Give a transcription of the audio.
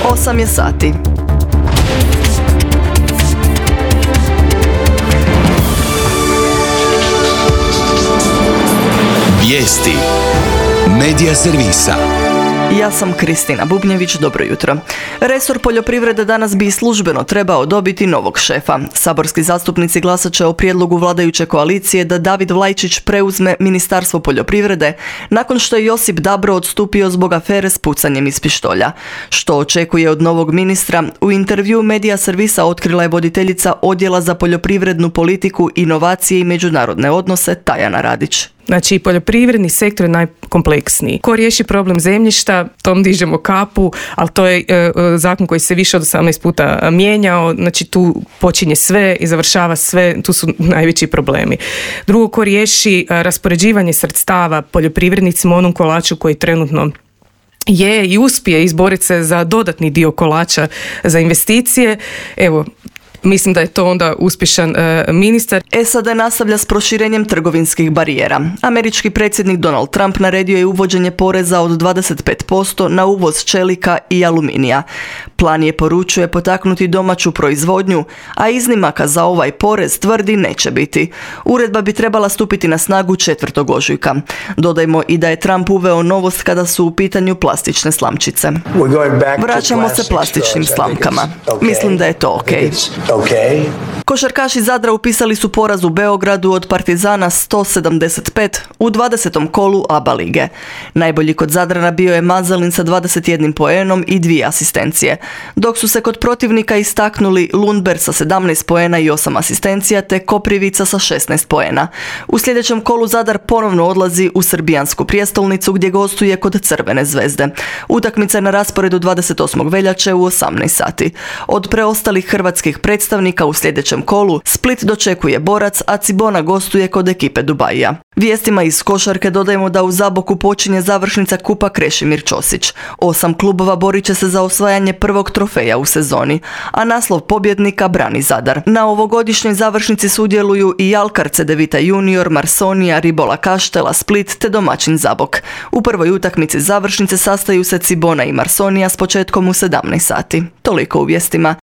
8 je sati. Vijesti Medija servisa. Ja sam Kristina Bubnjević, dobro jutro. Resor poljoprivrede danas bi službeno trebao dobiti novog šefa. Saborski zastupnici glasat će o prijedlogu vladajuće koalicije da David Vlajčić preuzme Ministarstvo poljoprivrede nakon što je Josip Dabro odstupio zbog afere s pucanjem iz pištolja. Što očekuje od novog ministra, u intervju Medija servisa otkrila je voditeljica Odjela za poljoprivrednu politiku, inovacije i međunarodne odnose Tajana Radić. Znači, poljoprivredni sektor je najkompleksniji. Ko riješi problem zemljišta, tom dižemo kapu, ali to je zakon koji se više od 18 puta mijenjao, znači tu počinje sve i završava sve, tu su najveći problemi. Drugo, ko riješi raspoređivanje sredstava poljoprivrednicima, onom kolaču koji trenutno je i uspije izboriti se za dodatni dio kolača za investicije, evo, mislim da je to onda uspješan ministar. SAD nastavlja s proširenjem trgovinskih barijera. Američki predsjednik Donald Trump naredio je uvođenje poreza od 25% na uvoz čelika i aluminija. Plan je, poručuje, potaknuti domaću proizvodnju, a iznimaka za ovaj porez, tvrdi, neće biti. Uredba bi trebala stupiti na snagu 4. ožujka. Dodajmo i da je Trump uveo novost kada su u pitanju plastične slamčice. Vraćamo se plastičnim slamkama. Mislim da je to okej. Košarkaši Zadra upisali su poraz u Beogradu od Partizana 175 u 20. kolu ABA lige. Najbolji kod Zadrana bio je Mazalin sa 21 poenom i 2 asistencije, dok su se kod protivnika istaknuli Lundberg sa 17 poena i 8 asistencija te Koprivica sa 16 poena. U sljedećem kolu Zadar ponovno odlazi u srbijansku prijestolnicu gdje gostuje kod Crvene zvezde. Utakmica je na rasporedu 28. veljače u 18 sati. Od preostalih hrvatskih predstavnika u sljedećem kolu Split dočekuje Borac, a Cibona gostuje kod ekipe Dubajija. Vijestima iz košarke dodajemo da u Zaboku počinje završnica Kupa Krešimir Ćosić. 8 klubova borit će se za osvajanje prvog trofeja u sezoni, a naslov pobjednika brani Zadar. Na ovogodišnjoj završnici sudjeluju i Alkar Cedevita Junior, Marsonija, Ribola Kaštela, Split te domaćin Zabok. U prvoj utakmici završnice sastaju se Cibona i Marsonija s početkom u 17 sati. Toliko u vijestima.